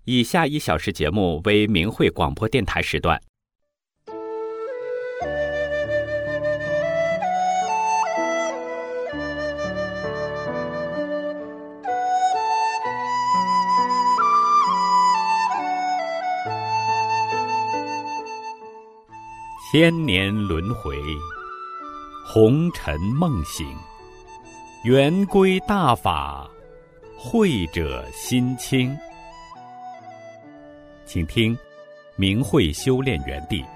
以下1小时节目为明慧广播电台时段。千年轮回，红尘梦醒，圆归大法，慧者心清。请听明慧修炼园地。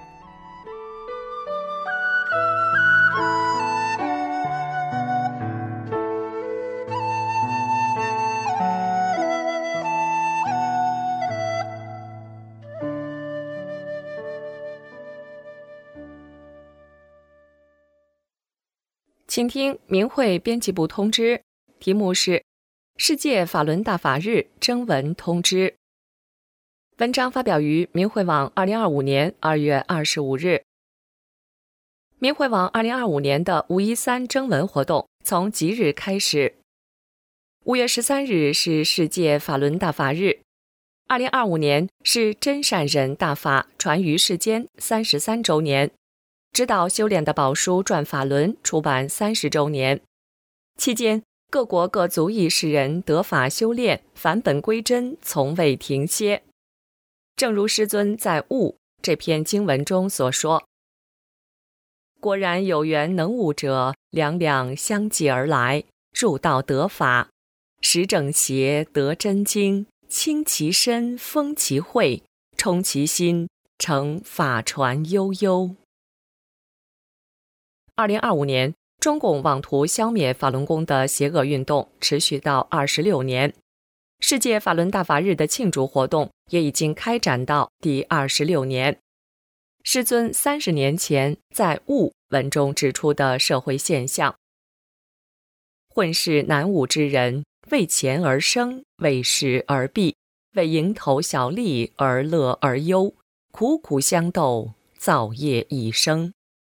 请听明慧编辑部通知，题目是世界法轮大法日征文通知。文章发表于明慧网2025年2月25日。明慧网2025年的513征文活动从即日开始。5月13日是世界法轮大法日，2025年是真善忍大法传于世间33周年，指导修炼的宝书转法轮出版30周年。期间，各国各族裔世人得法修炼，返本归真，从未停歇。正如师尊在《悟》这篇经文中所说：果然有缘能悟者，两两相继而来，入道得法，识正邪，得真经，清其身，封其慧，充其心，成法传悠悠。2025年，中共妄图消灭法轮功的邪恶运动持续到26年，世界法轮大法日的庆祝活动也已经开展到第26年。师尊30年前在《悟》文中指出的社会现象：混世难悟之人，为钱而生，为势而避，为蝇头小利而乐而忧，苦苦相斗，造业一生。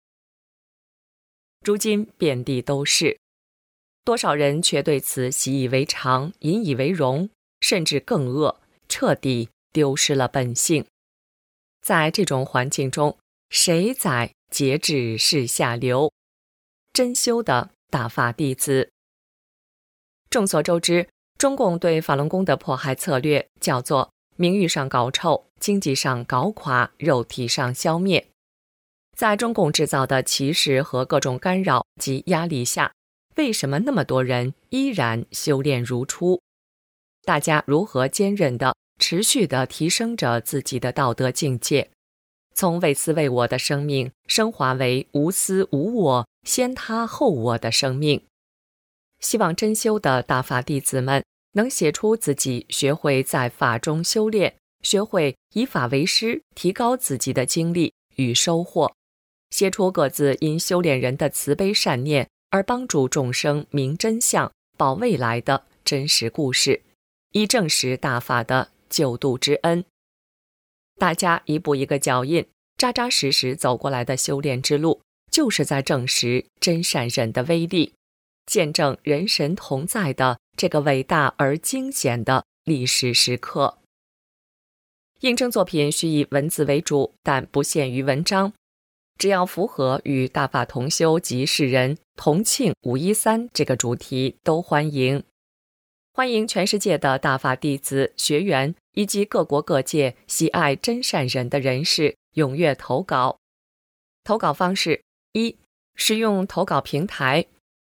如今遍地都是，多少人却对此习以为常，引以为荣，甚至更恶，彻底丢失了本性。在这种环境中，谁在节制是下流？真修的大法弟子。众所周知，中共对法轮功的迫害策略叫做名誉上搞臭，经济上搞垮，肉体上消灭。在中共制造的歧视和各种干扰及压力下，为什么那么多人依然修炼如初？大家如何坚韧地、持续地提升着自己的道德境界，从为私为我的生命升华为无私无我、先他后我的生命？希望真修的大法弟子们能写出自己学会在法中修炼，学会以法为师，提高自己的经历与收获，写出各自因修炼人的慈悲善念而帮助众生明真相、保未来的真实故事，以证实大法的救度之恩。大家一步一个脚印，扎扎实实走过来的修炼之路，就是在证实真善忍的威力，见证人神同在的这个伟大而惊险的历史时刻。应征作品需以文字为主，但不限于文章，只要符合与大法同修及世人同庆513这个主题都欢迎。欢迎全世界的大法弟子、学员以及各国各界喜爱真善忍的人士踊跃投稿。投稿方式：一、使用投稿平台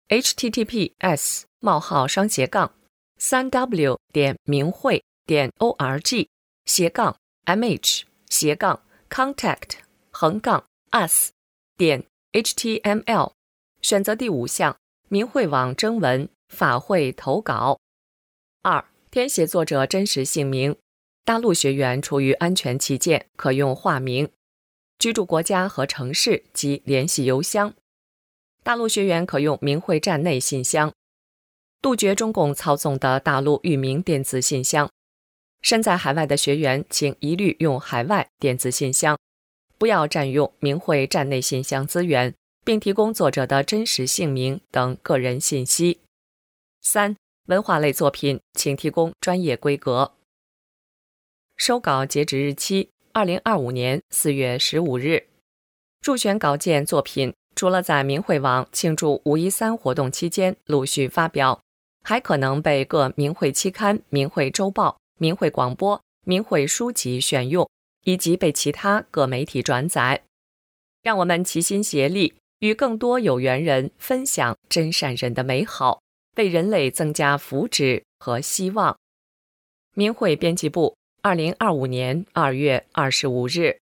https://minghui.org/contact-us.html， 选择第5项明慧网征文法会投稿。2、填写作者真实姓名，大陆学员出于安全起见可用化名，居住国家和城市及联系邮箱。大陆学员可用明慧站内信箱，杜绝中共操纵的大陆域名电子信箱。身在海外的学员请一律用海外电子信箱，不要占用明慧站内信箱资源，并提供作者的真实姓名等个人信息。3、文化类作品请提供专业规格。 收稿截止日期2025年4月15日。入选稿件作品除了在明慧网庆祝513活动期间陆续发表，还可能被各明慧期刊、明慧周报、明慧广播、明慧书籍选用，以及被其他各媒体转载。让我们齐心协力，与更多有缘人分享真善人的美好，为人类增加福祉和希望。明慧编辑部2025年2月25日。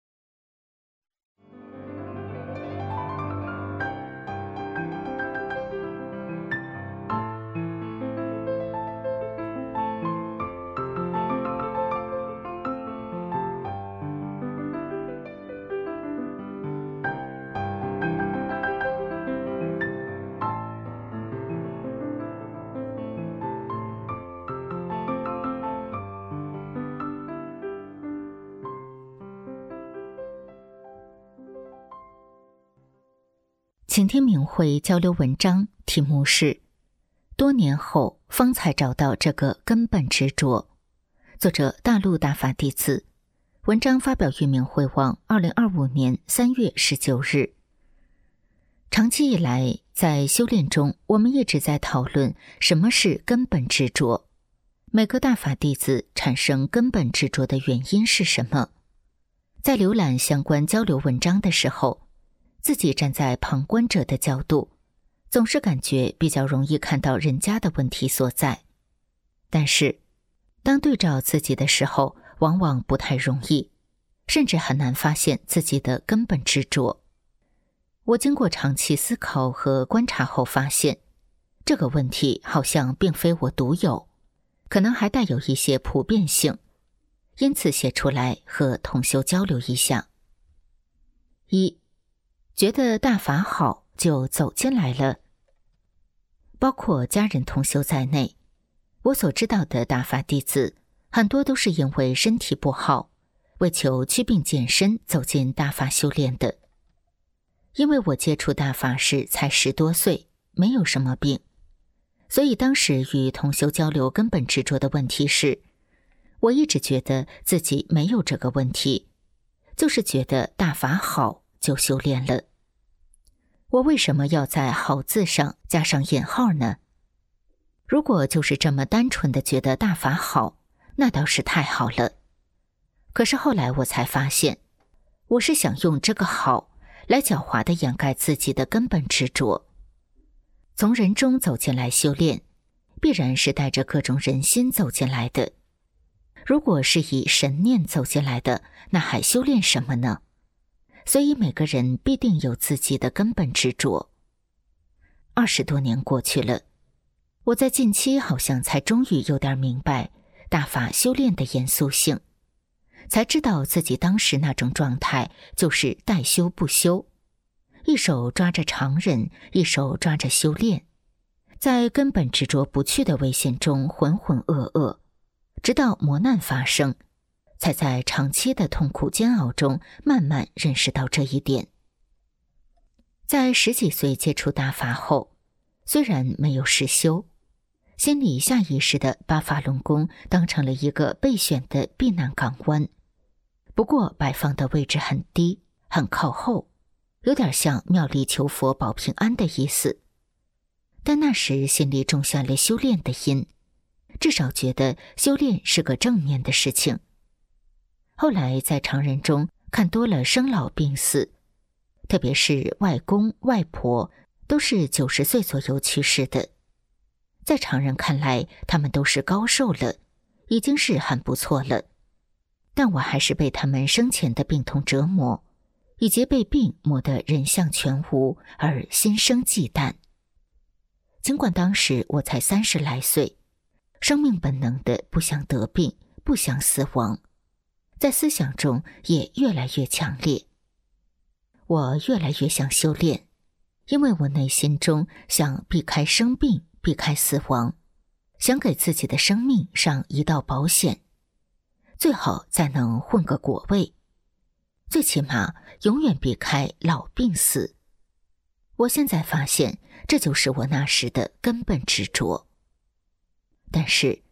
请听明慧交流文章，题目是多年后方才找到这个根本执着，作者大陆大法弟子，文章发表于明慧网2025年3月19日。长期以来，在修炼中，我们一直在讨论什么是根本执着，每个大法弟子产生根本执着的原因是什么。在浏览相关交流文章的时候，自己站在旁观者的角度，总是感觉比较容易看到人家的问题所在，但是当对照自己的时候，往往不太容易，甚至很难发现自己的根本执着。我经过长期思考和观察后发现，这个问题好像并非我独有，可能还带有一些普遍性，因此写出来和同修交流一下。一，觉得大法好就走进来了。包括家人同修在内，我所知道的大法弟子很多都是因为身体不好，为求祛病健身走进大法修炼的。因为我接触大法时才10多岁，没有什么病，所以当时与同修交流根本执着的问题是，我一直觉得自己没有这个问题，就是觉得大法好就修炼了。我为什么要在好字上加上引号呢？如果就是这么单纯的觉得大法好，那倒是太好了。可是后来我才发现，我是想用这个好来狡猾地掩盖自己的根本执着。从人中走进来修炼，必然是带着各种人心走进来的。如果是以神念走进来的，那还修炼什么呢？所以每个人必定有自己的根本执着。20多年过去了，我在近期好像才终于有点明白大法修炼的严肃性，才知道自己当时那种状态就是待修不修，一手抓着常人，一手抓着修炼，在根本执着不去的危险中浑浑噩噩，直到磨难发生，才在长期的痛苦煎熬中慢慢认识到这一点。在10几岁接触大法后，虽然没有实修，心里下意识地把法轮功当成了一个备选的避难港湾，不过摆放的位置很低，很靠后，有点像庙里求佛保平安的意思。但那时心里种下了修炼的因，至少觉得修炼是个正面的事情。后来在常人中看多了生老病死，特别是外公外婆都是90岁左右去世的，在常人看来他们都是高寿了，已经是很不错了，但我还是被他们生前的病痛折磨，以及被病磨得人相全无而心生忌惮。尽管当时我才30来岁，生命本能的不想得病，不想死亡，在思想中也越来越强烈。我越来越想修炼，因为我内心中想避开生病，避开死亡，想给自己的生命上一道保险，最好再能混个果位，最起码永远避开老病死。我现在发现，这就是我那时的根本执着。但是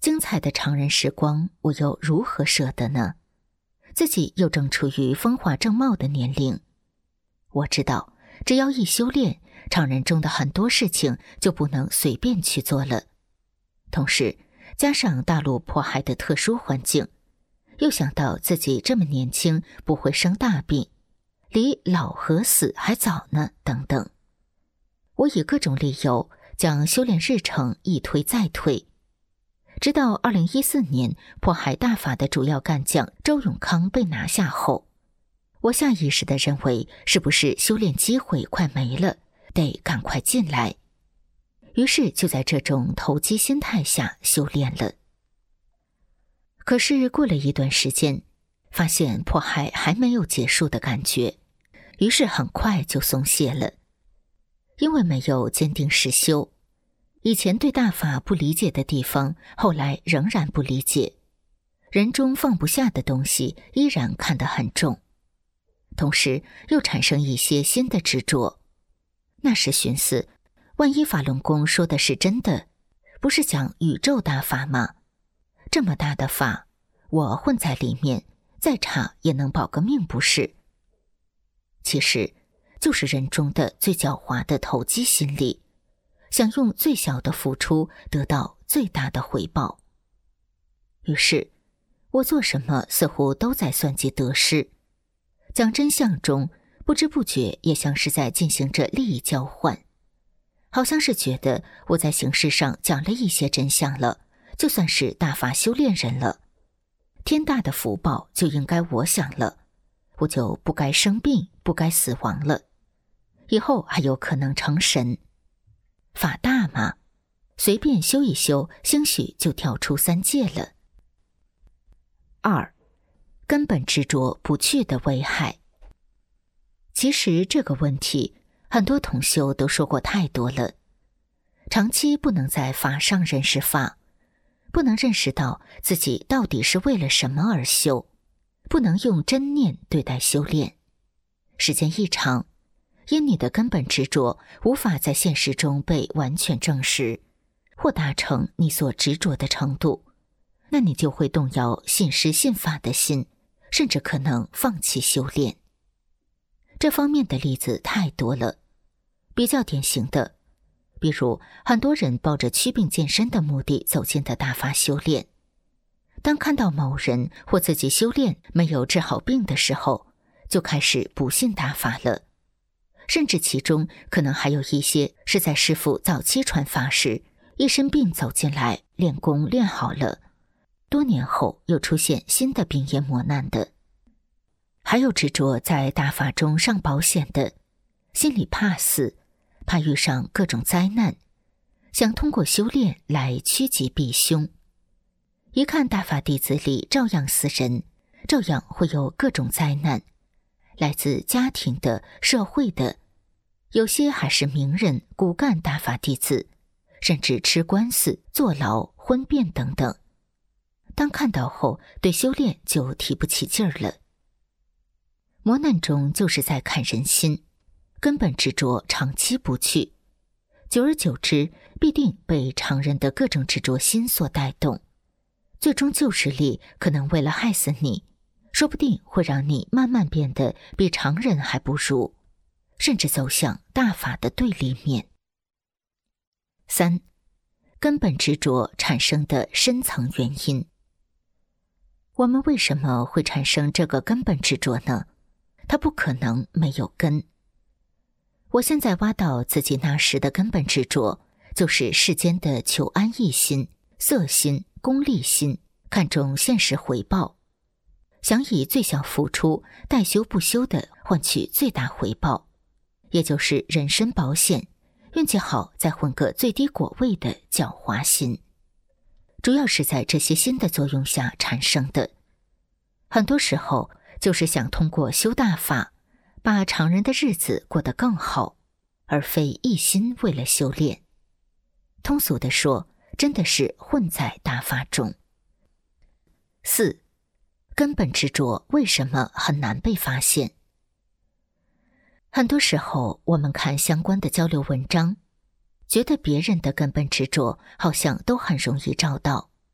精彩的常人时光，我又如何舍得呢？自己又正处于风华正茂的年龄。我知道，只要一修炼，常人中的很多事情就不能随便去做了。同时，加上大陆迫害的特殊环境，又想到自己这么年轻，不会生大病，离老和死还早呢，等等。我以各种理由将修炼日程一推再推，直到2014年迫害大法的主要干将周永康被拿下后，我下意识地认为是不是修炼机会快没了，得赶快进来。于是就在这种投机心态下修炼了。可是过了一段时间，发现迫害还没有结束的感觉，于是很快就松懈了。因为没有坚定实修，以前对大法不理解的地方，后来仍然不理解，人中放不下的东西依然看得很重，同时又产生一些新的执着。那时寻思，万一法轮功说的是真的，不是讲宇宙大法吗？这么大的法，我混在里面，再差也能保个命不是？其实就是人中的最狡猾的投机心理，想用最小的付出得到最大的回报。于是我做什么似乎都在算计得失，讲真相中不知不觉也像是在进行着利益交换，好像是觉得我在形式上讲了一些真相了，就算是大法修炼人了，天大的福报就应该我享了，我就不该生病，不该死亡了，以后还有可能成神。法大嘛，随便修一修，兴许就跳出3界了。2. 根本执着不去的危害。其实这个问题，很多同修都说过太多了。长期不能在法上认识法，不能认识到自己到底是为了什么而修，不能用真念对待修炼。时间一长，因你的根本执着无法在现实中被完全证实，或达成你所执着的程度，那你就会动摇信师信法的心，甚至可能放弃修炼。这方面的例子太多了，比较典型的，比如很多人抱着祛病健身的目的走进的大法修炼，当看到某人或自己修炼没有治好病的时候，就开始不信大法了，甚至其中可能还有一些是在师父早期传法时一身病走进来，练功练好了，多年后又出现新的病业磨难的。还有执着在大法中上保险的，心里怕死，怕遇上各种灾难，想通过修炼来趋吉避凶。一看大法弟子里照样死人，照样会有各种灾难，来自家庭的、社会的，有些还是名人、骨干大法弟子，甚至吃官司、坐牢、婚变等等。当看到后，对修炼就提不起劲儿了。磨难中就是在看人心，根本执着长期不去，久而久之必定被常人的各种执着心所带动，最终旧势力可能为了害死你，说不定会让你慢慢变得比常人还不如，甚至走向大法的对立面。3. 根本执着产生的深层原因。我们为什么会产生这个根本执着呢？它不可能没有根。我现在挖到自己那时的根本执着，就是世间的求安逸心、色心、功利心，看重现实回报，想以最小付出，待修不修的换取最大回报，也就是人身保险，运气好再混个最低果位的狡猾心，主要是在这些心的作用下产生的。很多时候就是想通过修大法，把常人的日子过得更好，而非一心为了修炼。通俗地说，真的是混在大法中。4. 根本执着为什么很难被发现？很多时候我们看相关的交流文章，觉得别人的根本执着好像都很容易找到，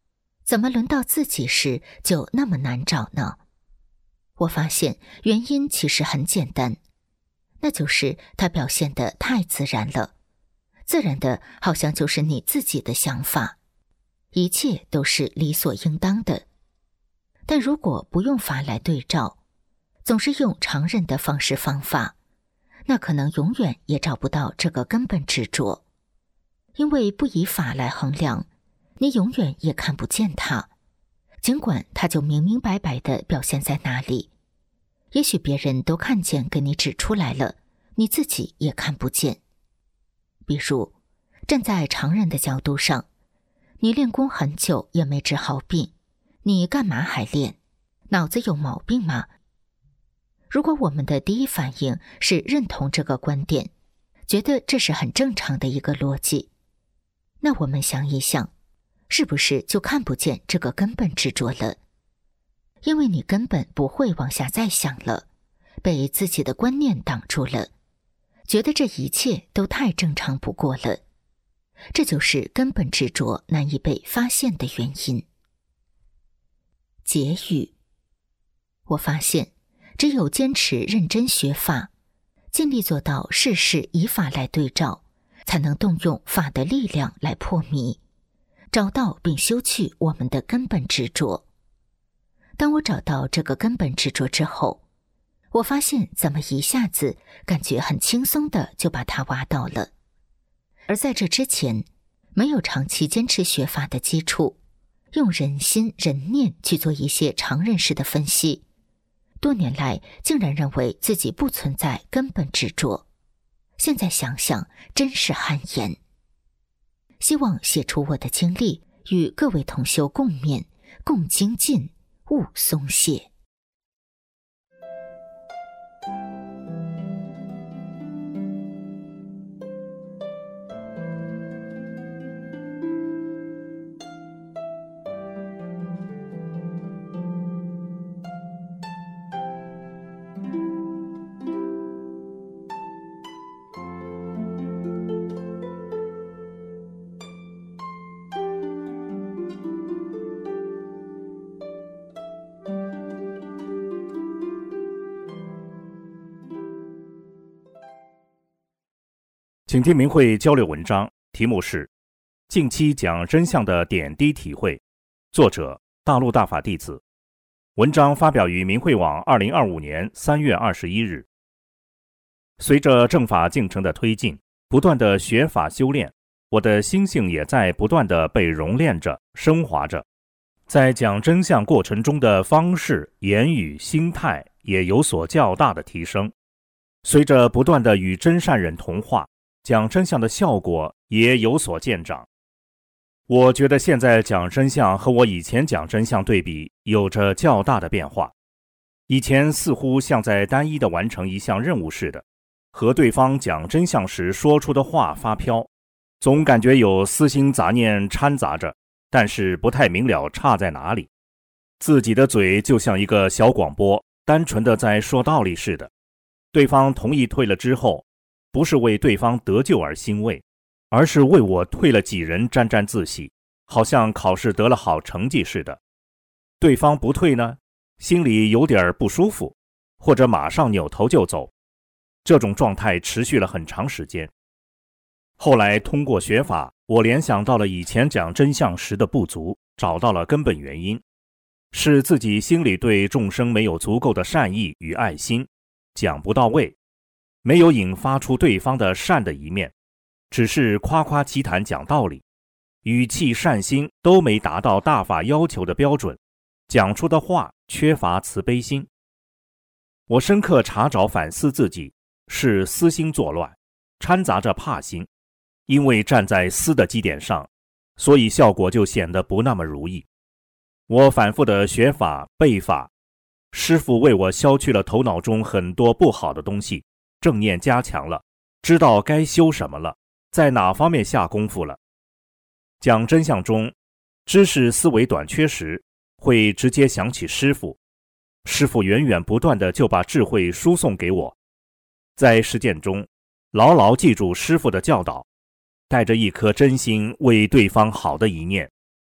怎么轮到自己时就那么难找呢？我发现原因其实很简单，那就是它表现得太自然了，自然的好像就是你自己的想法，一切都是理所应当的。但如果不用法来对照，总是用常人的方式方法，那可能永远也找不到这个根本执着。因为不以法来衡量，你永远也看不见它，尽管它就明明白白地表现在那里。也许别人都看见给你指出来了，你自己也看不见。比如，站在常人的角度上，你练功很久也没治好病，你干嘛还练？脑子有毛病吗？如果我们的第一反应是认同这个观点，觉得这是很正常的一个逻辑，那我们想一想，是不是就看不见这个根本执着了？因为你根本不会往下再想了，被自己的观念挡住了，觉得这一切都太正常不过了。这就是根本执着难以被发现的原因。结语：我发现，只有坚持认真学法，尽力做到事事以法来对照，才能动用法的力量来破迷，找到并修去我们的根本执着。当我找到这个根本执着之后，我发现怎么一下子感觉很轻松的就把它挖到了。而在这之前，没有长期坚持学法的基础，用人心人念去做一些常认识的分析，多年来竟然认为自己不存在根本执着，现在想想真是汗颜。希望写出我的经历，与各位同修共勉，共精进，勿松懈。 请听明慧交流文章，题目是近期讲真相的点滴体会，作者大陆大法弟子。文章发表于明慧网2025年3月21日。随着正法进程的推进，不断的学法修炼，我的心性也在不断的被熔炼着、升华着。在讲真相过程中的方式、言语、心态也有所较大的提升。随着不断的与真善人同化，讲真相的效果也有所见长。我觉得现在讲真相和我以前讲真相对比，有着较大的变化。以前似乎像在单一的完成一项任务似的，和对方讲真相时说出的话发飘，总感觉有私心杂念掺杂着，但是不太明了差在哪里。自己的嘴就像一个小广播，单纯的在说道理似的。对方同意退了之后，不是为对方得救而欣慰，而是为我退了几人沾沾自喜，好像考试得了好成绩似的。对方不退呢，心里有点不舒服，或者马上扭头就走。这种状态持续了很长时间。后来通过学法，我联想到了以前讲真相时的不足，找到了根本原因，是自己心里对众生没有足够的善意与爱心，讲不到位，没有引发出对方的善的一面，只是夸夸其谈讲道理，语气善心都没达到大法要求的标准，讲出的话缺乏慈悲心。我深刻查找反思自己，是私心作乱，掺杂着怕心，因为站在私的基点上，所以效果就显得不那么如意。我反复的学法背法，师父为我消去了头脑中很多不好的东西，正念加强了，知道该修什么了，在哪方面下功夫了。讲真相中，知识思维短缺时，会直接想起师父，师父源源不断的就把智慧输送给我。在实践中，牢牢记住师父的教导，带着一颗真心为对方好的一念，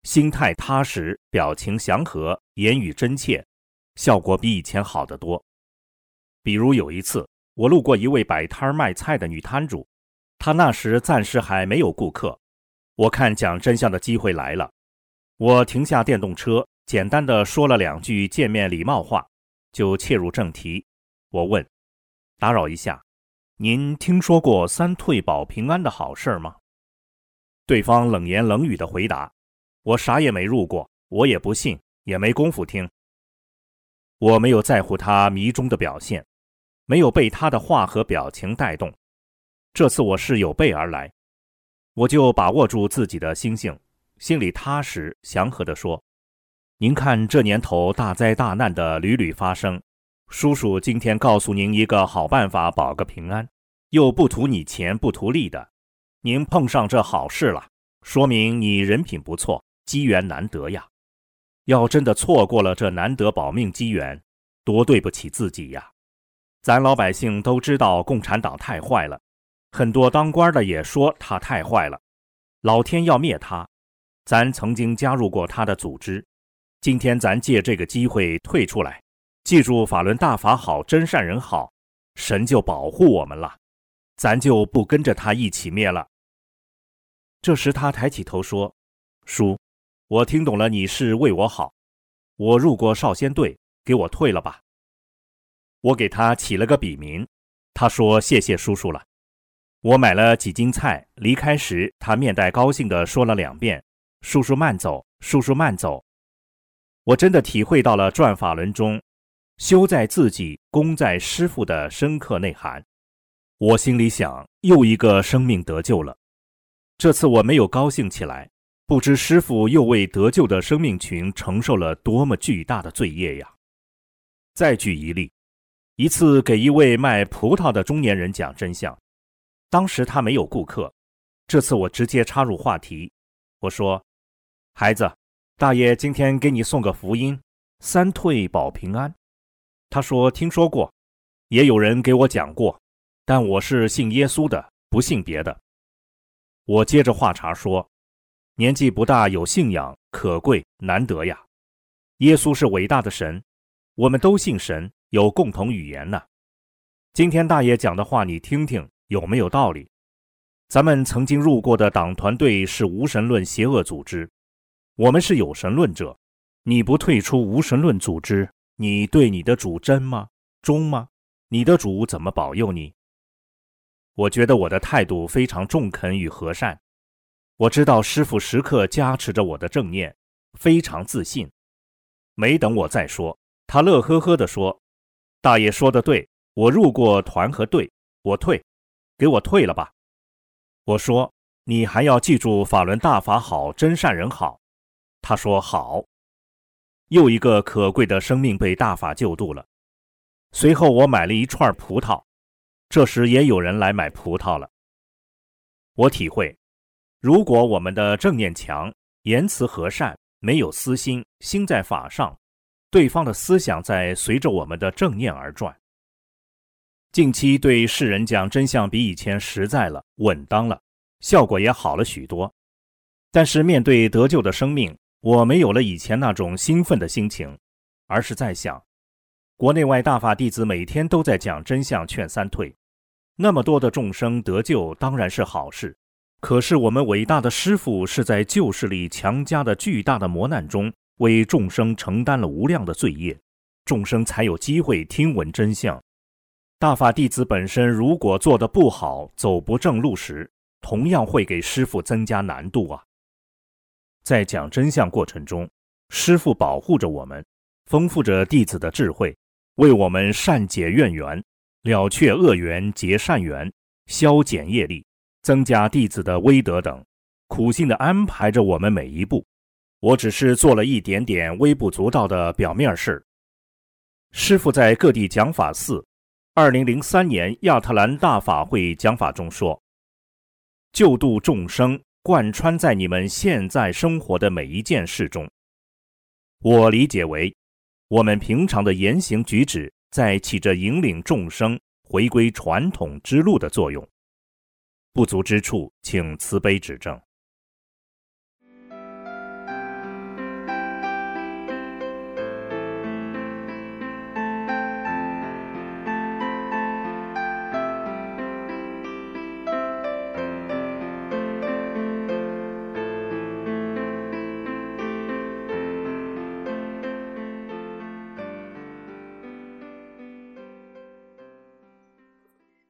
心态踏实，表情祥和，言语真切，效果比以前好得多。比如有一次，我路过一位摆摊卖菜的女摊主，她那时暂时还没有顾客，我看讲真相的机会来了，我停下电动车，简单的说了2句见面礼貌话，就切入正题。我问：打扰一下，您听说过3退保平安的好事吗？对方冷言冷语的回答：我啥也没入过，我也不信，也没工夫听。我没有在乎他迷中的表现，没有被他的话和表情带动。这次我是有备而来，我就把握住自己的心性，心里踏实祥和地说：您看这年头大灾大难的屡屡发生，叔叔今天告诉您一个好办法保个平安，又不图你钱不图利的，您碰上这好事了，说明你人品不错，机缘难得呀。要真的错过了这难得保命机缘，多对不起自己呀。咱老百姓都知道共产党太坏了，很多当官的也说他太坏了，老天要灭他。咱曾经加入过他的组织，今天咱借这个机会退出来，记住法轮大法好，真善人好，神就保护我们了，咱就不跟着他一起灭了。这时他抬起头说：叔，我听懂了，你是为我好，我入过少先队，给我退了吧。我给他起了个笔名，他说谢谢叔叔了。我买了几斤菜，离开时他面带高兴地说了2遍：叔叔慢走，叔叔慢走。我真的体会到了转法轮中修在自己，功在师父的深刻内涵。我心里想，又一个生命得救了。这次我没有高兴起来，不知师父又为得救的生命群承受了多么巨大的罪业呀。再举一例，一次给一位卖葡萄的中年人讲真相，当时他没有顾客，这次我直接插入话题，我说：孩子，大爷今天给你送个福音，3退保平安。他说听说过，也有人给我讲过，但我是信耶稣的，不信别的。我接着话茬说：年纪不大有信仰，可贵难得呀。耶稣是伟大的神，我们都信神，有共同语言呢。今天大爷讲的话你听听，有没有道理？咱们曾经入过的党团队是无神论邪恶组织，我们是有神论者，你不退出无神论组织，你对你的主真吗？忠吗？你的主怎么保佑你？我觉得我的态度非常中肯与和善，我知道师父时刻加持着我的正念，非常自信。没等我再说，他乐呵呵地说：大爷说的对，我入过团和队，我退，给我退了吧。我说：你还要记住法轮大法好，真善人好。他说好。又一个可贵的生命被大法救度了。随后我买了一串葡萄，这时也有人来买葡萄了。我体会，如果我们的正念强，言辞和善，没有私心，心在法上，对方的思想在随着我们的正念而转。近期对世人讲真相比以前实在了，稳当了，效果也好了许多。但是面对得救的生命，我没有了以前那种兴奋的心情，而是在想，国内外大法弟子每天都在讲真相劝3退，那么多的众生得救当然是好事，可是我们伟大的师父是在旧势力强加的巨大的磨难中为众生承担了无量的罪业，众生才有机会听闻真相。大法弟子本身如果做得不好，走不正路时，同样会给师父增加难度啊。在讲真相过程中，师父保护着我们，丰富着弟子的智慧，为我们善解怨缘，了却恶缘，结善缘，消减业力，增加弟子的威德等，苦心地安排着我们每一步。我只是做了一点点微不足道的表面事。师父在各地讲法寺2003年亚特兰大法会讲法中说，救度众生贯穿在你们现在生活的每一件事中。我理解为，我们平常的言行举止在起着引领众生回归传统之路的作用。不足之处，请慈悲指正。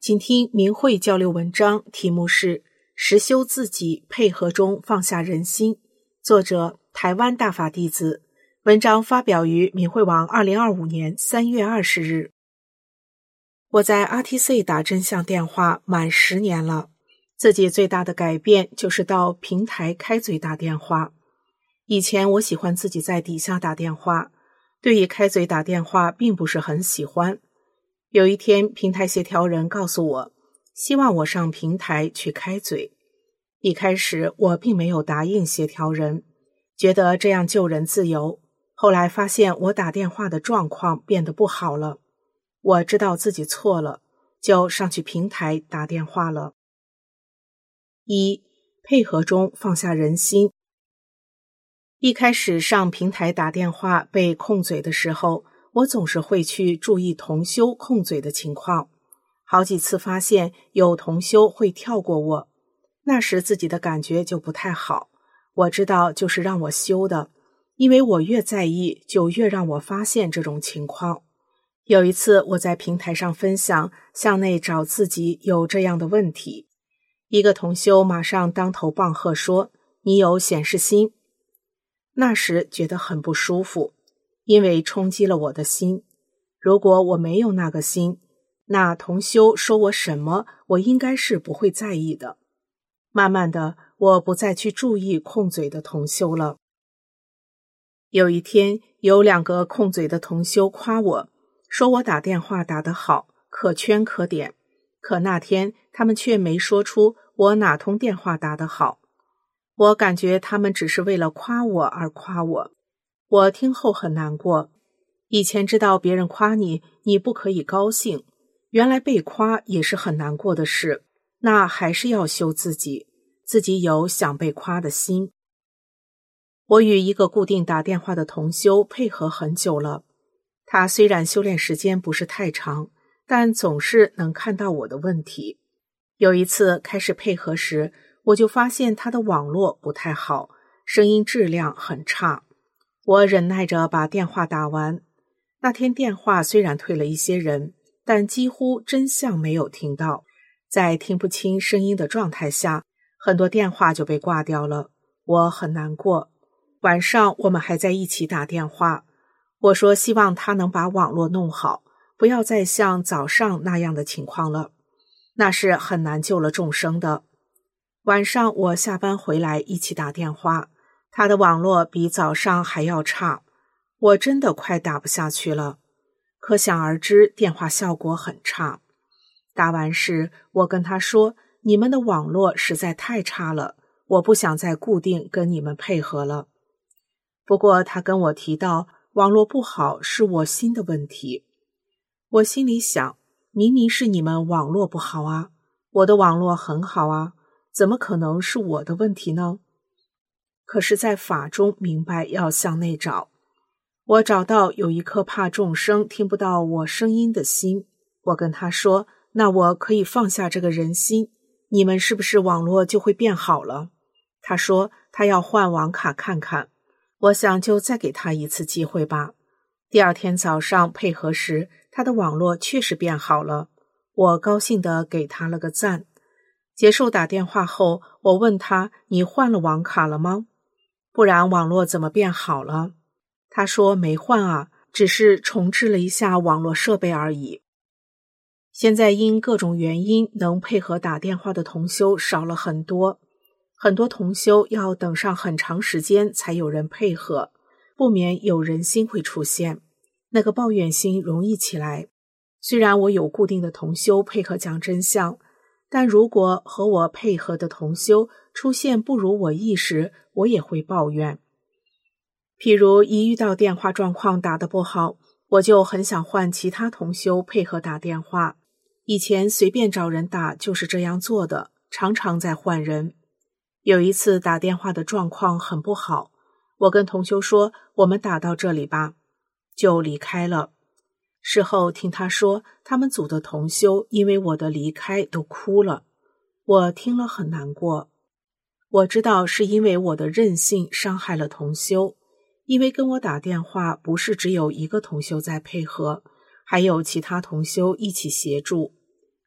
请听明慧交流文章，题目是实修自己，配合中放下人心，作者台湾大法弟子，文章发表于明慧网2025年3月20日。我在 RTC 打真相电话满10年了，自己最大的改变就是到平台开嘴打电话。以前我喜欢自己在底下打电话，对于开嘴打电话并不是很喜欢。有一天，平台协调人告诉我，希望我上平台去开嘴。一开始我并没有答应协调人，觉得这样救人自由。后来发现我打电话的状况变得不好了，我知道自己错了，就上去平台打电话了。1. 配合中放下人心。一开始上平台打电话被控嘴的时候，我总是会去注意同修控嘴的情况，好几次发现有同修会跳过我，那时自己的感觉就不太好。我知道就是让我修的，因为我越在意，就越让我发现这种情况。有一次我在平台上分享，向内找自己有这样的问题，一个同修马上当头棒喝说：“你有显示心。”那时觉得很不舒服，因为冲击了我的心。如果我没有那个心，那同修说我什么，我应该是不会在意的。慢慢的，我不再去注意控嘴的同修了。有一天，有2个控嘴的同修夸我，说我打电话打得好，可圈可点。可那天他们却没说出我哪通电话打得好。我感觉他们只是为了夸我而夸我，我听后很难过。以前知道别人夸你，你不可以高兴，原来被夸也是很难过的事，那还是要修自己，自己有想被夸的心。我与一个固定打电话的同修配合很久了，他虽然修炼时间不是太长，但总是能看到我的问题。有一次开始配合时，我就发现他的网络不太好，声音质量很差。我忍耐着把电话打完。那天电话虽然退了一些人，但几乎真相没有听到。在听不清声音的状态下，很多电话就被挂掉了。我很难过。晚上我们还在一起打电话，我说希望他能把网络弄好，不要再像早上那样的情况了，那是很难救了众生的。晚上我下班回来一起打电话，他的网络比早上还要差，我真的快打不下去了。可想而知，电话效果很差。打完时，我跟他说，你们的网络实在太差了，我不想再固定跟你们配合了。不过他跟我提到，网络不好是我心的问题。我心里想，明明是你们网络不好啊，我的网络很好啊，怎么可能是我的问题呢？可是在法中明白要向内找。我找到有一颗怕众生听不到我声音的心，我跟他说，那我可以放下这个人心，你们是不是网络就会变好了？他说他要换网卡看看，我想就再给他一次机会吧。第二天早上配合时，他的网络确实变好了，我高兴地给他了个赞。结束打电话后，我问他，你换了网卡了吗？不然网络怎么变好了？他说没换啊，只是重置了一下网络设备而已。现在因各种原因，能配合打电话的同修少了很多，很多同修要等上很长时间才有人配合，不免有人心会出现，那个抱怨心容易起来。虽然我有固定的同修配合讲真相，但如果和我配合的同修出现不如我意时，我也会抱怨。譬如一遇到电话状况打得不好，我就很想换其他同修配合打电话。以前随便找人打就是这样做的，常常在换人。有一次打电话的状况很不好，我跟同修说，我们打到这里吧，就离开了。事后听他说，他们组的同修因为我的离开都哭了，我听了很难过。我知道是因为我的任性伤害了同修，因为跟我打电话不是只有一个同修在配合，还有其他同修一起协助，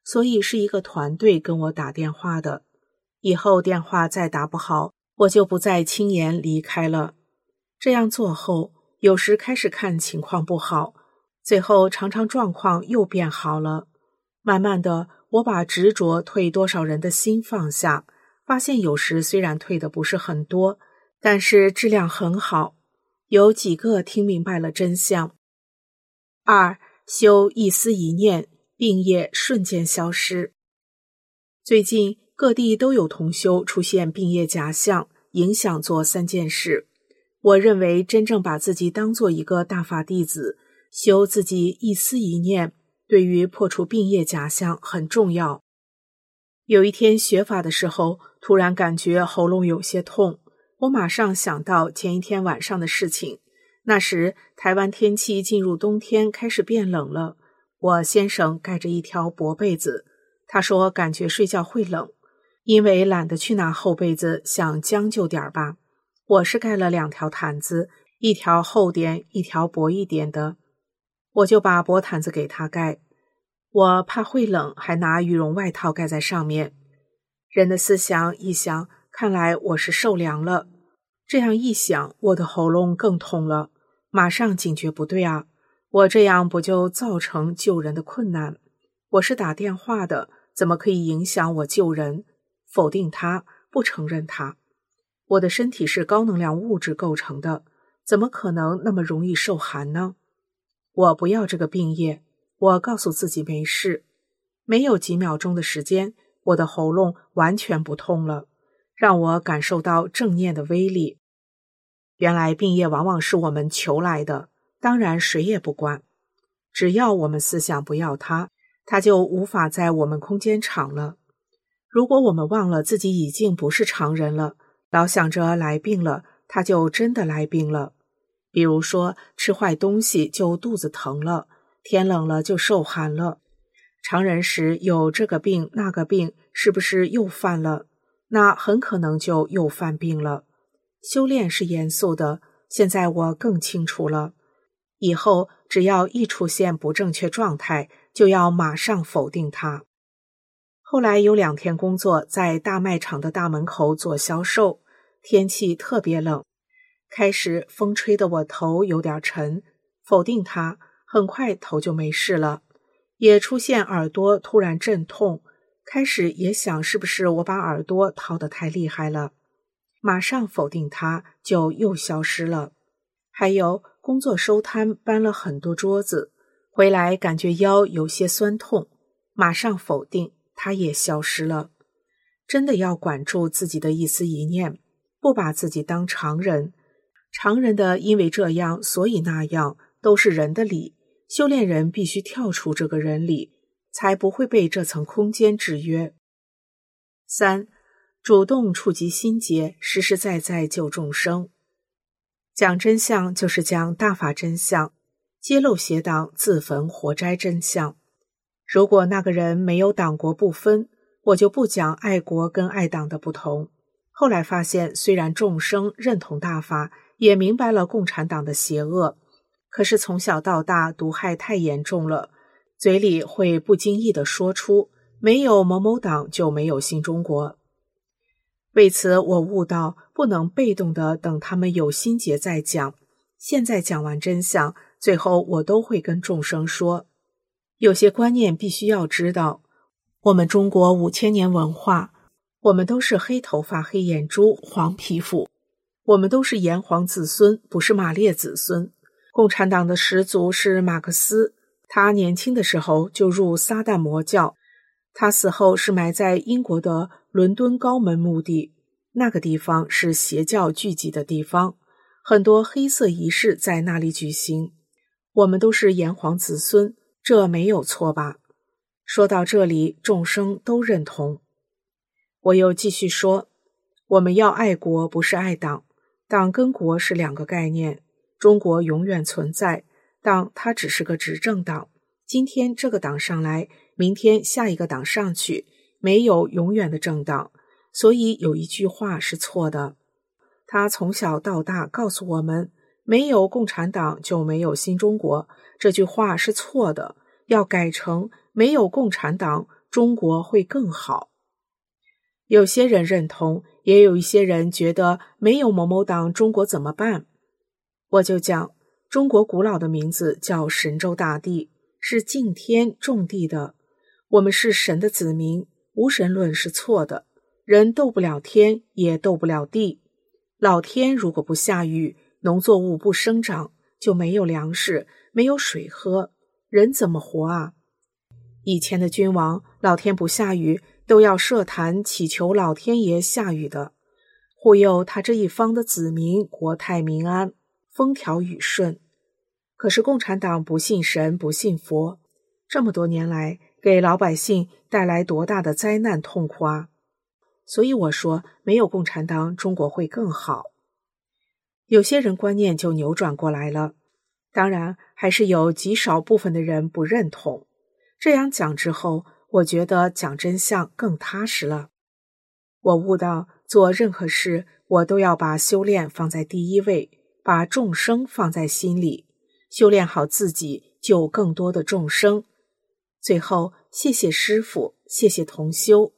所以是一个团队跟我打电话的。以后电话再打不好，我就不再轻言离开了。这样做后，有时开始看情况不好，最后常常状况又变好了。慢慢的，我把执着退多少人的心放下，发现有时虽然退的不是很多，但是质量很好，有几个听明白了真相。2. 修一思一念，病业瞬间消失。最近各地都有同修出现病业假象，影响做3件事。我认为真正把自己当做一个大法弟子，修自己一思一念，对于破除病业假象很重要。有一天学法的时候，突然感觉喉咙有些痛，我马上想到前一天晚上的事情。那时台湾天气进入冬天，开始变冷了，我先生盖着一条薄被子，他说感觉睡觉会冷，因为懒得去拿厚被子，想将就点吧。我是盖了2条毯子，一条厚点，一条薄一点的，我就把薄毯子给他盖。我怕会冷，还拿羽绒外套盖在上面。人的思想一想，看来我是受凉了。这样一想，我的喉咙更痛了，马上警觉不对啊，我这样不就造成救人的困难？我是打电话的，怎么可以影响我救人？否定它，不承认它。我的身体是高能量物质构成的，怎么可能那么容易受寒呢？我不要这个病业，我告诉自己没事。没有几秒钟的时间，我的喉咙完全不痛了，让我感受到正念的威力。原来病业往往是我们求来的，当然谁也不管。只要我们思想不要它，它就无法在我们空间场了。如果我们忘了自己已经不是常人了，老想着来病了，它就真的来病了。比如说吃坏东西就肚子疼了，天冷了就受寒了。常人时有这个病那个病，是不是又犯了？那很可能就又犯病了。修炼是严肃的，现在我更清楚了。以后只要一出现不正确状态，就要马上否定它。后来有2天工作在大卖场的大门口做销售，天气特别冷，开始风吹得我头有点沉，否定它，很快头就没事了。也出现耳朵突然阵痛，开始也想是不是我把耳朵掏得太厉害了，马上否定它，就又消失了。还有工作收摊搬了很多桌子，回来感觉腰有些酸痛，马上否定，它也消失了。真的要管住自己的一思一念，不把自己当常人。常人的因为这样所以那样，都是人的理。修炼人必须跳出这个人理，才不会被这层空间制约。3. 主动触及心结，实实在在救众生。讲真相就是讲大法真相，揭露邪党，自焚活摘真相。如果那个人没有党国不分，我就不讲爱国跟爱党的不同。后来发现，虽然众生认同大法，也明白了共产党的邪恶，可是从小到大毒害太严重了，嘴里会不经意地说出没有某某党就没有新中国。为此我悟到不能被动地等他们有心结再讲，现在讲完真相，最后我都会跟众生说，有些观念必须要知道，我们中国5000年文化，我们都是黑头发黑眼珠黄皮肤，我们都是炎黄子孙，不是马列子孙。共产党的始祖是马克思，他年轻的时候就入撒旦魔教，他死后是埋在英国的伦敦高门墓地，那个地方是邪教聚集的地方，很多黑色仪式在那里举行。我们都是炎黄子孙，这没有错吧？说到这里，众生都认同。我又继续说，我们要爱国，不是爱党，党跟国是2个概念。中国永远存在，党它只是个执政党，今天这个党上来，明天下一个党上去，没有永远的政党。所以有一句话是错的，他从小到大告诉我们，没有共产党就没有新中国，这句话是错的，要改成没有共产党， 中国会更好。有些人认同，也有一些人觉得没有某某党，中国怎么办？我就讲，中国古老的名字叫神州大地，是敬天重地的。我们是神的子民，无神论是错的。人斗不了天，也斗不了地。老天如果不下雨，农作物不生长，就没有粮食，没有水喝，人怎么活啊？以前的君王，老天不下雨，都要设坛祈求老天爷下雨的，护佑他这一方的子民国泰民安，风调雨顺。可是共产党不信神，不信佛，这么多年来给老百姓带来多大的灾难痛苦啊！所以我说，没有共产党，中国会更好。有些人观念就扭转过来了，当然还是有极少部分的人不认同。这样讲之后，我觉得讲真相更踏实了。我悟到，做任何事，我都要把修炼放在第一位，把众生放在心里，修炼好自己，救更多的众生。最后，谢谢师父，谢谢同修。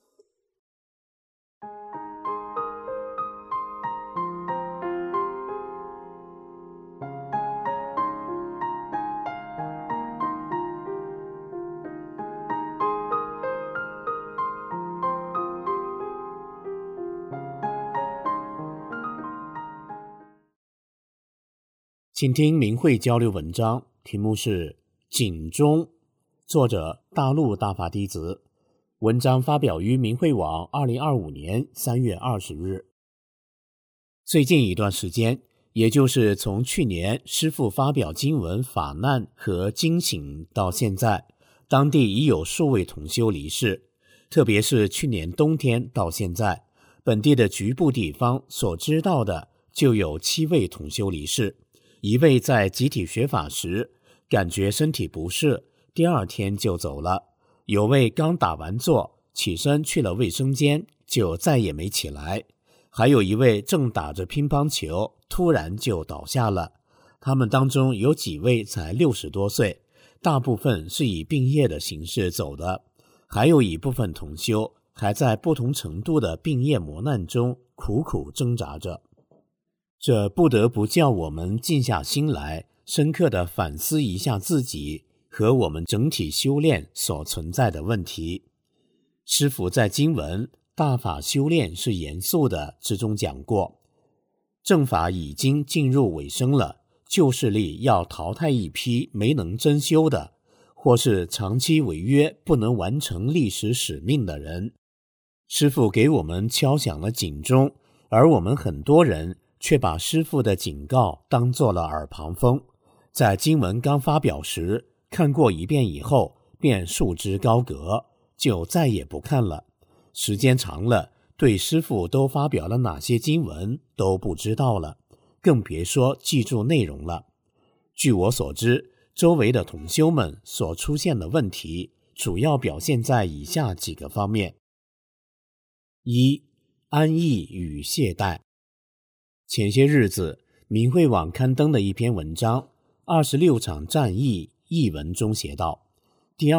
请听明慧交流文章，题目是警钟，作者大陆大法弟子。文章发表于明慧网2025年3月20日。最近一段时间，也就是从去年师父发表经文法难和惊醒到现在，当地已有数位同修离世。特别是去年冬天到现在，本地的局部地方所知道的就有7位同修离世。一位在集体学法时感觉身体不适，第2天就走了。有位刚打完坐，起身去了卫生间，就再也没起来。还有一位正打着乒乓球，突然就倒下了。他们当中有几位才60多岁，大部分是以病业的形式走的，还有一部分同修还在不同程度的病业磨难中苦苦挣扎着。这不得不叫我们静下心来，深刻地反思一下自己和我们整体修炼所存在的问题。师父在经文《大法修炼是严肃的》之中讲过，正法已经进入尾声了，旧势力要淘汰一批没能真修的，或是长期违约不能完成历史使命的人。师父给我们敲响了警钟，而我们很多人却把师父的警告当作了耳旁风，在经文刚发表时看过一遍以后便束之高阁，就再也不看了。时间长了，对师父都发表了哪些经文都不知道了，更别说记住内容了。据我所知，周围的同修们所出现的问题主要表现在以下几个方面。1. 安逸与懈怠。前些日子，明慧网刊登的一篇文章26场战役译文中写道，第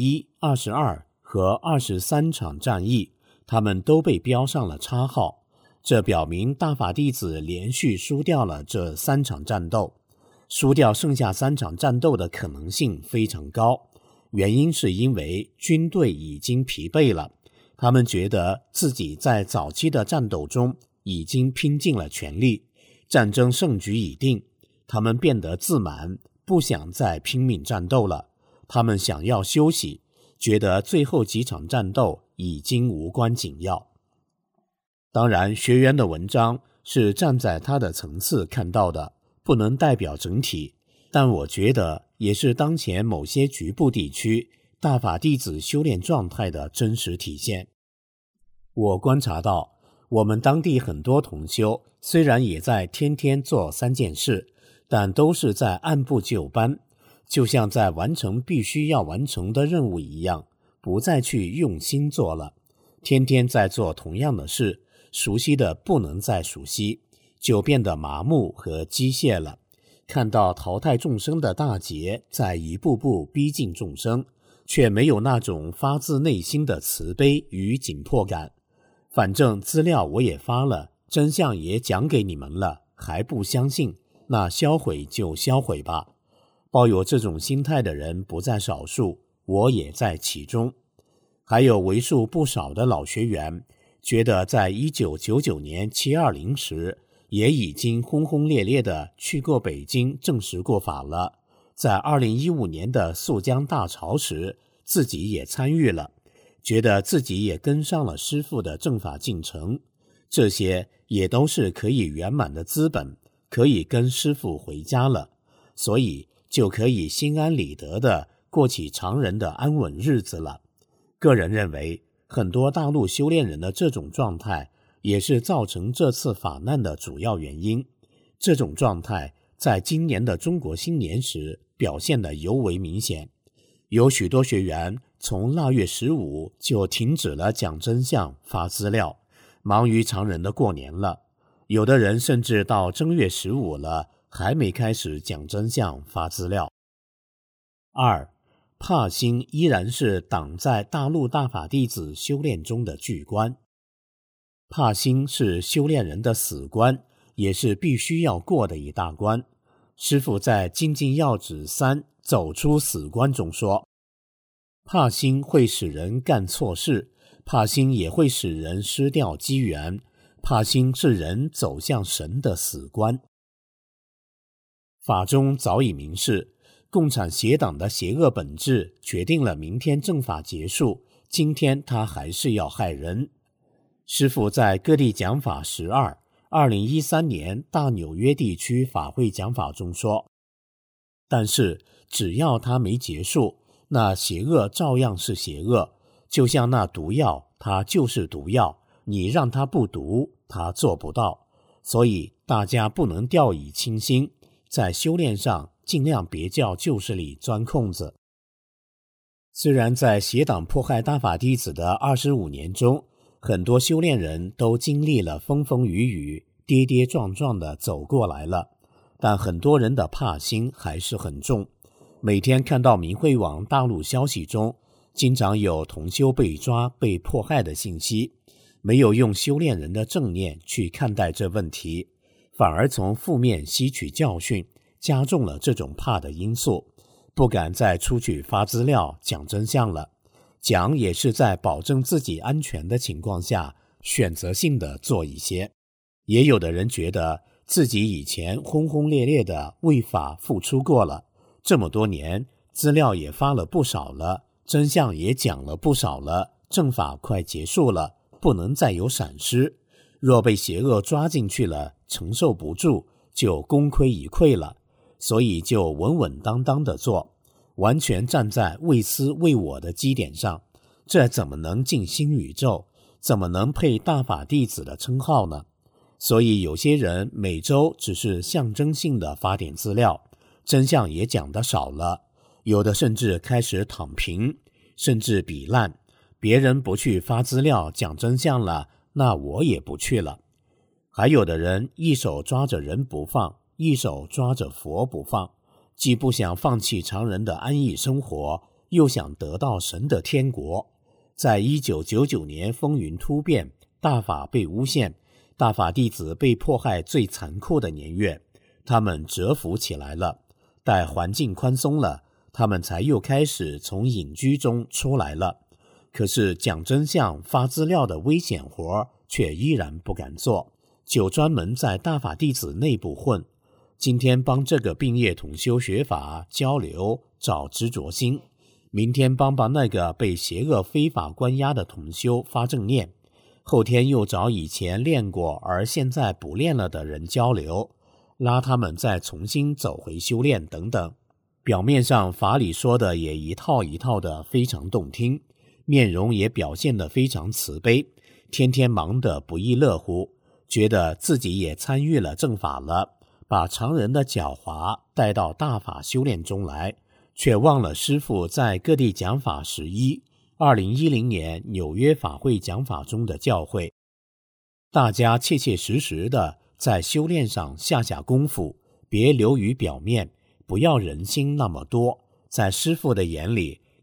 21、22和23场战役，他们都被标上了叉号，这表明大法弟子连续输掉了这3场战斗，输掉剩下3场战斗的可能性非常高。原因是因为军队已经疲惫了，他们觉得自己在早期的战斗中已经拼尽了全力，战争胜局已定，他们变得自满，不想再拼命战斗了。他们想要休息，觉得最后几场战斗已经无关紧要。当然，学员的文章是站在他的层次看到的，不能代表整体，但我觉得也是当前某些局部地区大法弟子修炼状态的真实体现。我观察到，我们当地很多同修虽然也在天天做3件事，但都是在按部就班，就像在完成必须要完成的任务一样，不再去用心做了。天天在做同样的事，熟悉的不能再熟悉，就变得麻木和机械了。看到淘汰众生的大劫在一步步逼近众生， 却没有那种发自内心的慈悲与紧迫感。反正资料我也发了，真相也讲给你们了，还不相信，那销毁就销毁吧。抱有这种心态的人不在少数，我也在其中。还有为数不少的老学员觉得在1999年720时也已经轰轰烈烈地去过北京证实过法了，在2015年的肃江大潮时自己也参与了，觉得自己也跟上了师父的正法进程，这些也都是可以圆满的资本，可以跟师父回家了，所以就可以心安理得地过起常人的安稳日子了。个人认为，很多大陆修炼人的这种状态也是造成这次法难的主要原因。这种状态在今年的中国新年时表现得尤为明显。有许多学员从腊月15就停止了讲真相发资料，忙于常人的过年了。有的人甚至到正月15了还没开始讲真相发资料。2. 怕心依然是挡在大陆大法弟子修炼中的巨关。怕心是修炼人的死关，也是必须要过的一大关。师父在《精进要旨3走出死关》中说，怕心会使人干错事，怕心也会使人失掉机缘，怕心是人走向神的死关。法中早已明示，共产邪党的邪恶本质决定了明天正法结束，今天他还是要害人。师父在各地讲法12 2013年大纽约地区法会讲法中说，但是只要它没结束，那邪恶照样是邪恶，就像那毒药，它就是毒药，你让它不毒，它做不到。所以大家不能掉以轻心，在修炼上尽量别叫旧势力钻空子。虽然在邪党迫害大法弟子的25年中，很多修炼人都经历了风风雨雨，跌跌撞撞地走过来了，但很多人的怕心还是很重。每天看到明慧网大陆消息中经常有同修被抓被迫害的信息，没有用修炼人的正念去看待这问题，反而从负面吸取教训，加重了这种怕的因素，不敢再出去发资料讲真相了。讲也是在保证自己安全的情况下选择性的做一些。也有的人觉得自己以前轰轰烈烈的为法付出过了，这么多年资料也发了不少了，真相也讲了不少了，正法快结束了，不能再有闪失。若被邪恶抓进去了，承受不住，就功亏一篑了，所以就稳稳当当的做，完全站在为私为我的基点上，这怎么能进新宇宙？怎么能配大法弟子的称号呢？所以有些人每周只是象征性的发点资料，真相也讲得少了，有的甚至开始躺平，甚至比烂，别人不去发资料讲真相了，那我也不去了。还有的人一手抓着人不放，一手抓着佛不放，既不想放弃常人的安逸生活，又想得到神的天国。在1999年风云突变，大法被诬陷，大法弟子被迫害最残酷的年月，他们蛰伏起来了，待环境宽松了，他们才又开始从隐居中出来了。可是讲真相发资料的危险活却依然不敢做，就专门在大法弟子内部混。今天帮这个并业同修学法交流找执着心，明天帮那个被邪恶非法关押的同修发正念，后天又找以前练过而现在不练了的人交流，拉他们再重新走回修炼等等。表面上法理说的也一套一套的非常动听，面容也表现得非常慈悲，天天忙得不亦乐乎，觉得自己也参与了正法了，把常人的狡猾带到大法修炼中来，却忘了师父在各地讲法11 2010年纽约法会讲法中的教诲，大家切切实实的在修炼上下功夫，别流于表面，不要人心那么多，在师父的眼里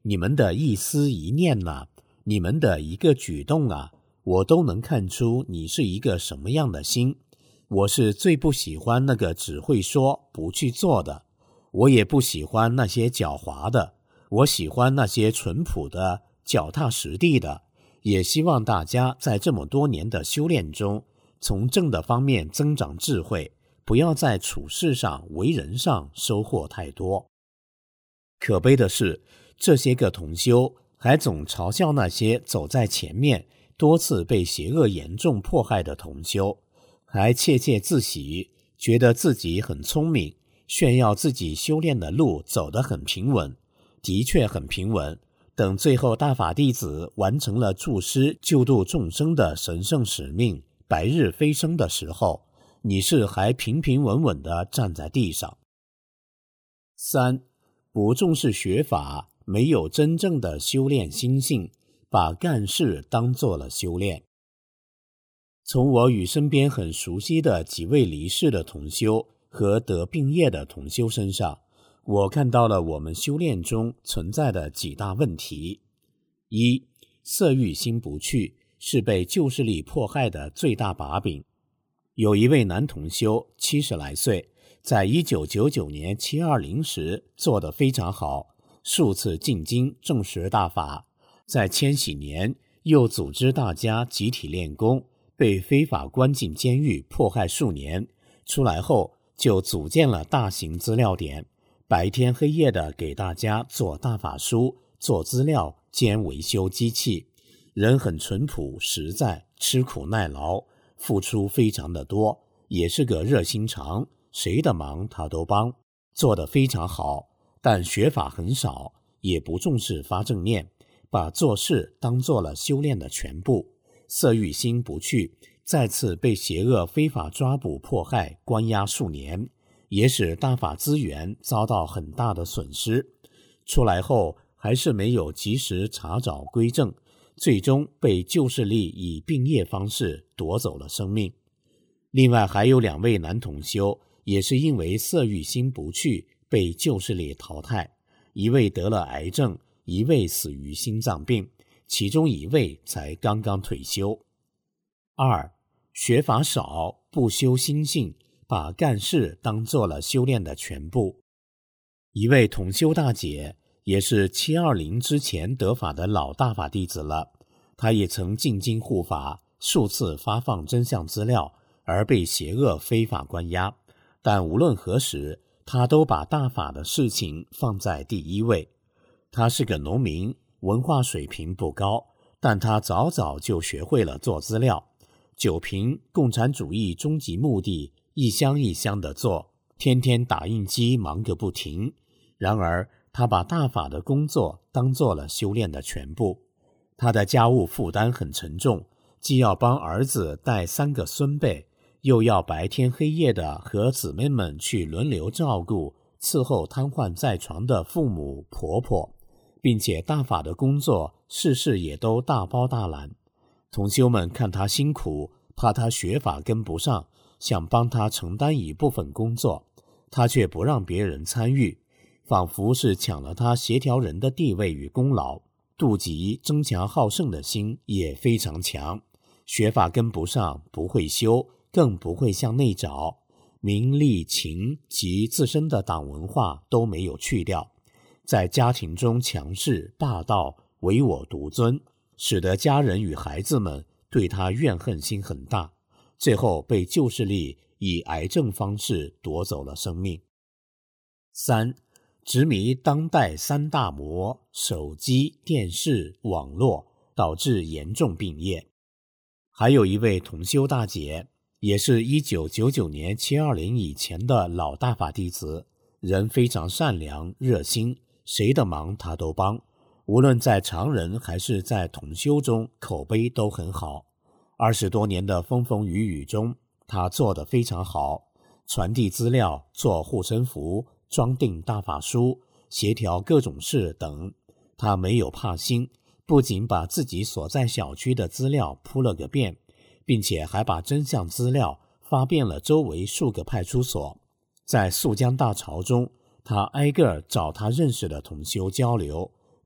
你们的一思一念啊，你们的一个举动啊，我都能看出你是一个什么样的心。我是最不喜欢那个只会说不去做的，我也不喜欢那些狡猾的，我喜欢那些淳朴的、脚踏实地的。也希望大家在这么多年的修炼中，从正的方面增长智慧，不要在处事上、为人上收获太多。可悲的是，这些个同修还总嘲笑那些走在前面、多次被邪恶严重迫害的同修，还窃窃自喜，觉得自己很聪明，炫耀自己修炼的路走得很平稳，的确很平稳。等最后大法弟子完成了助师救度众生的神圣使命，白日飞升的时候，你是还平平稳稳地站在地上。3. 不重视学法，没有真正的修炼心性，把干事当做了修炼。从我与身边很熟悉的几位离世的同修和得病业的同修身上，我看到了我们修炼中存在的几大问题。1. 色欲心不去，是被旧势力迫害的最大把柄。有一位男同修70来岁，在1999年720时做得非常好，数次进京证实大法，在千禧年又组织大家集体练功，被非法关进监狱迫害数年，出来后就组建了大型资料点，白天黑夜的给大家做大法书、做资料兼维修机器。人很淳朴实在，吃苦耐劳，付出非常的多，也是个热心肠，谁的忙他都帮，做得非常好。但学法很少，也不重视发正念，把做事当做了修炼的全部，色欲心不去，再次被邪恶非法抓捕迫害关押数年，也使大法资源遭到很大的损失。出来后还是没有及时查找归正，最终被旧势力以病业方式夺走了生命。另外还有2位男同修，也是因为色欲心不去被旧势力淘汰，一位得了癌症，一位死于心脏病，其中一位才刚刚退休。2. 学法少，不修心性，把干事当做了修炼的全部。一位同修大姐，也是720之前得法的老大法弟子了，她也曾进京护法，数次发放真相资料，而被邪恶非法关押，但无论何时，她都把大法的事情放在第一位。她是个农民，文化水平不高，但她早早就学会了做资料，就凭共产主义终极目的一箱一箱的做，天天打印机忙个不停。然而他把大法的工作当做了修炼的全部，他的家务负担很沉重，既要帮儿子带3个孙辈，又要白天黑夜的和姊妹们去轮流照顾伺候瘫痪在床的父母婆婆，并且大法的工作事事也都大包大揽。同修们看他辛苦，怕他学法跟不上，想帮他承担一部分工作，他却不让别人参与，仿佛是抢了他协调人的地位与功劳。妒忌争强好胜的心也非常强，学法跟不上，不会修，更不会向内找，名利情及自身的党文化都没有去掉，在家庭中强势霸道，唯我独尊，使得家人与孩子们对他怨恨心很大，最后被旧势力以癌症方式夺走了生命。3. 执迷当代3大魔，手机、电视、网络，导致严重病业。还有一位同修大姐，也是1999年720以前的老大法弟子，人非常善良热心，谁的忙他都帮，无论在常人还是在同修中口碑都很好。20多年的风风雨雨中，他做得非常好，传递资料，做护身符，装订大法书，协调各种事等。他没有怕心，不仅把自己所在小区的资料铺了个遍，并且还把真相资料发遍了周围数个派出所。在肃江大潮中，他挨个找他认识的同修交流，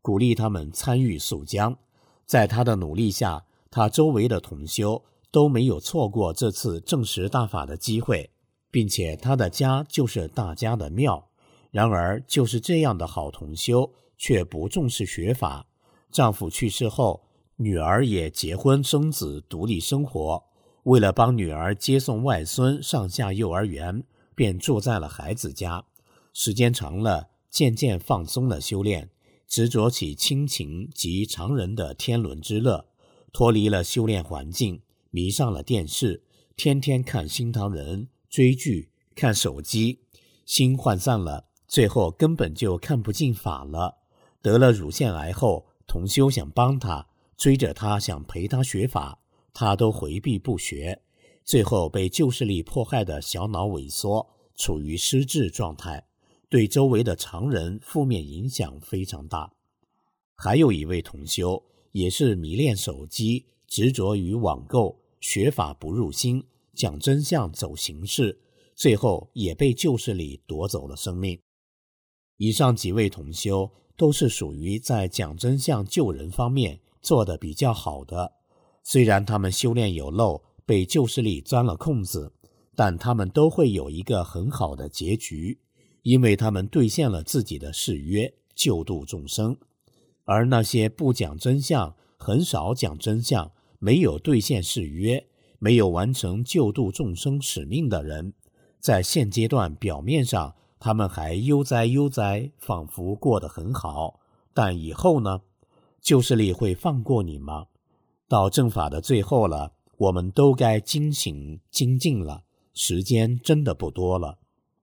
鼓励他们参与肃江。在他的努力下，他周围的同修都没有错过这次证实大法的机会，并且他的家就是大家的庙。然而就是这样的好同修却不重视学法，丈夫去世后，女儿也结婚生子，独立生活。为了帮女儿接送外孙上下幼儿园，便住在了孩子家。时间长了，渐渐放松了修炼，执着起亲情及常人的天伦之乐，脱离了修炼环境，迷上了电视，天天看新唐人，追剧，看手机，心涣散了，最后根本就看不进法了。得了乳腺癌后，同修想帮他，追着他想陪他学法，他都回避不学，最后被旧势力迫害的小脑萎缩，处于失智状态，对周围的常人负面影响非常大。还有一位同修也是迷恋手机，执着于网购，学法不入心，讲真相走形式，最后也被旧势力夺走了生命。以上几位同修都是属于在讲真相救人方面做得比较好的，虽然他们修炼有漏，被旧势力钻了空子，但他们都会有一个很好的结局，因为他们兑现了自己的誓约，救度众生。而那些不讲真相，很少讲真相，没有兑现誓约，没有完成救度众生使命的人，在现阶段表面上他们还悠哉悠哉，仿佛过得很好，但以后呢？旧势力会放过你吗？到正法的最后了，我们都该精醒精进了，时间真的不多了。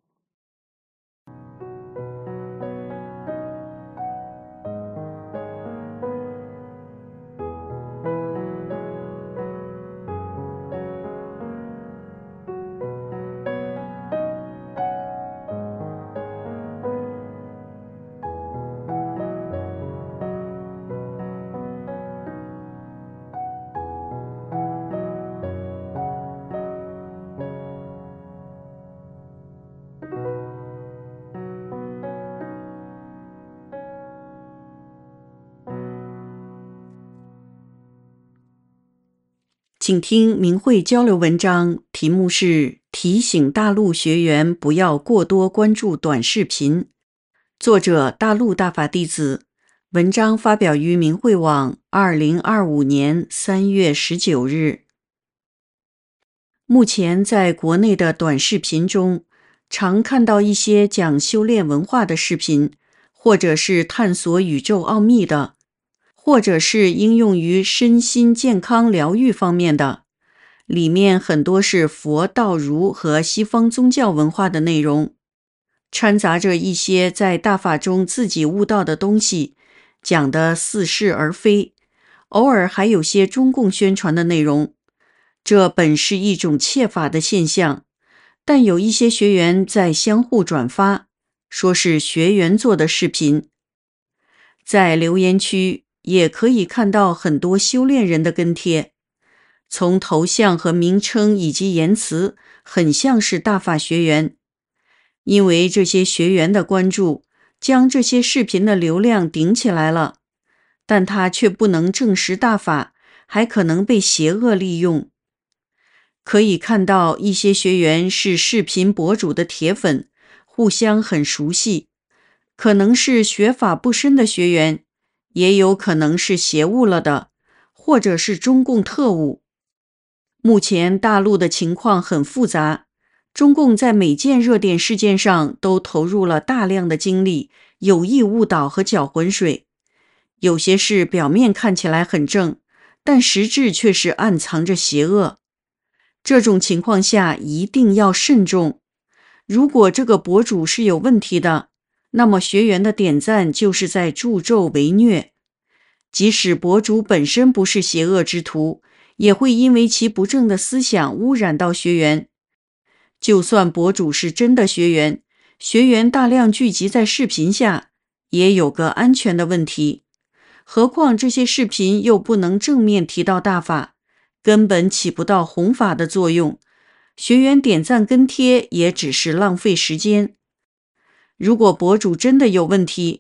请听明慧交流文章，题目是提醒大陆学员不要过多关注短视频，作者大陆大法弟子，文章发表于明慧网2025年3月19日。目前在国内的短视频中，常看到一些讲修炼文化的视频，或者是探索宇宙奥秘的，或者是应用于身心健康疗愈方面的，里面很多是佛道儒和西方宗教文化的内容，掺杂着一些在大法中自己悟到的东西，讲得似是而非，偶尔还有些中共宣传的内容。这本是一种窃法的现象，但有一些学员在相互转发，说是学员做的视频。在留言区也可以看到很多修炼人的跟帖，从头像和名称以及言辞很像是大法学员。因为这些学员的关注，将这些视频的流量顶起来了，但它却不能证实大法，还可能被邪恶利用。可以看到一些学员是视频博主的铁粉，互相很熟悉，可能是学法不深的学员，也有可能是邪悟了的，或者是中共特务。目前大陆的情况很复杂，中共在每件热点事件上都投入了大量的精力，有意误导和搅浑水。有些事表面看起来很正，但实质却是暗藏着邪恶。这种情况下一定要慎重。如果这个博主是有问题的，那么学员的点赞就是在助纣为虐。即使博主本身不是邪恶之徒，也会因为其不正的思想污染到学员。就算博主是真的学员，学员大量聚集在视频下，也有个安全的问题。何况这些视频又不能正面提到大法，根本起不到弘法的作用，学员点赞跟贴也只是浪费时间。如果博主真的有问题，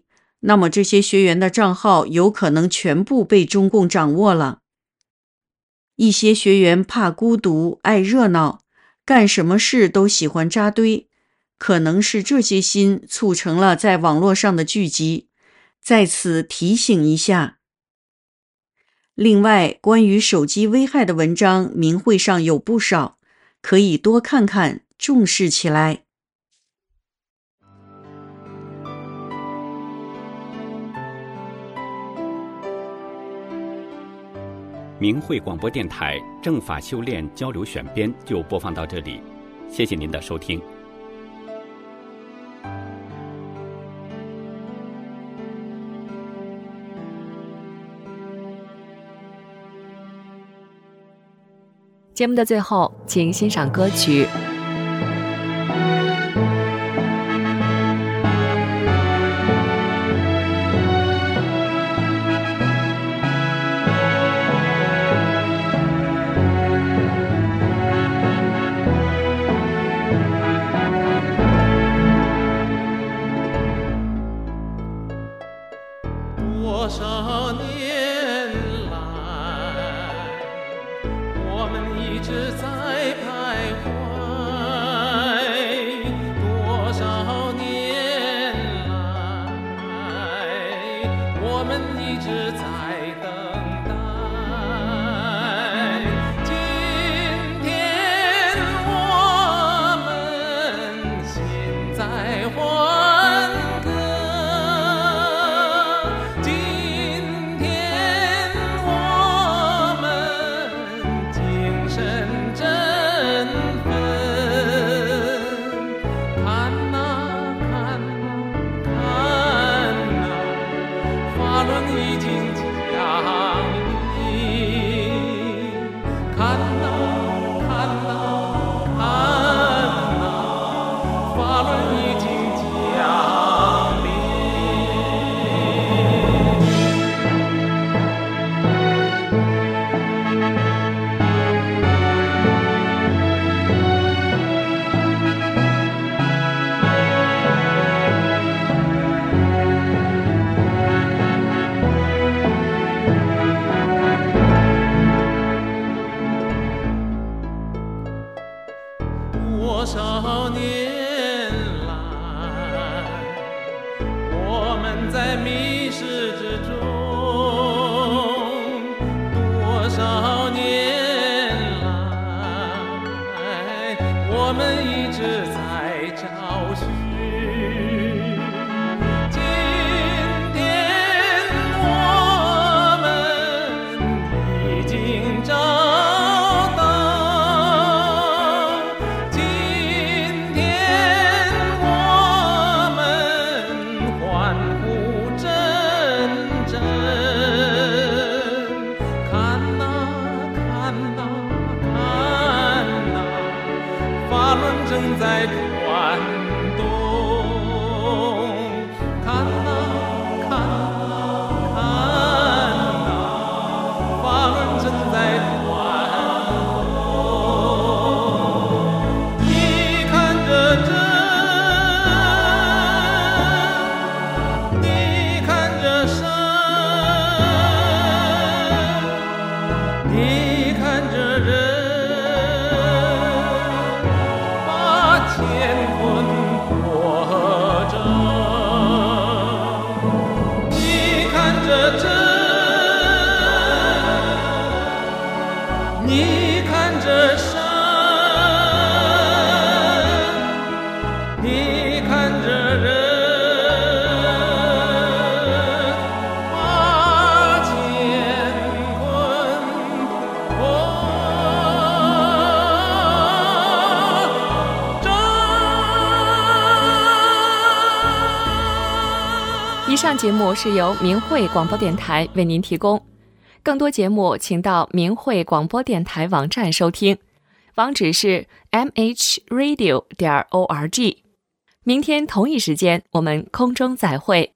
那么这些学员的账号有可能全部被中共掌握了。一些学员怕孤独，爱热闹，干什么事都喜欢扎堆，可能是这些心促成了在网络上的聚集，在此提醒一下。另外，关于手机危害的文章，明慧上有不少，可以多看看，重视起来。 明慧广播电台正法修炼交流选编就播放到这里，谢谢您的收听。 节目的最后，请欣赏歌曲。 多少年来，我们一直在徘徊，多少年来，我们一直在等待。今天我们心在欢歌，今天我们精神振奋，看哪看哪看哪，法轮已经降临，看哪看哪看哪，法轮已经降临。多少年来，我们在迷失之中，多少年来，我们一直在找寻。今天我们已经找到，今天我们欢呼阵阵，看哪看哪看哪，法轮正在转动，看哪看哪看哪，法轮正在转动。你看着真，你看着神，你看着人，把乾坤破折。你看着真，你看着神，你看着人，把乾坤破折。 以上节目是由明慧广播电台为您提供。更多节目请到明慧广播电台网站收听，网址是 mhradio.org。明天同一时间我们空中再会。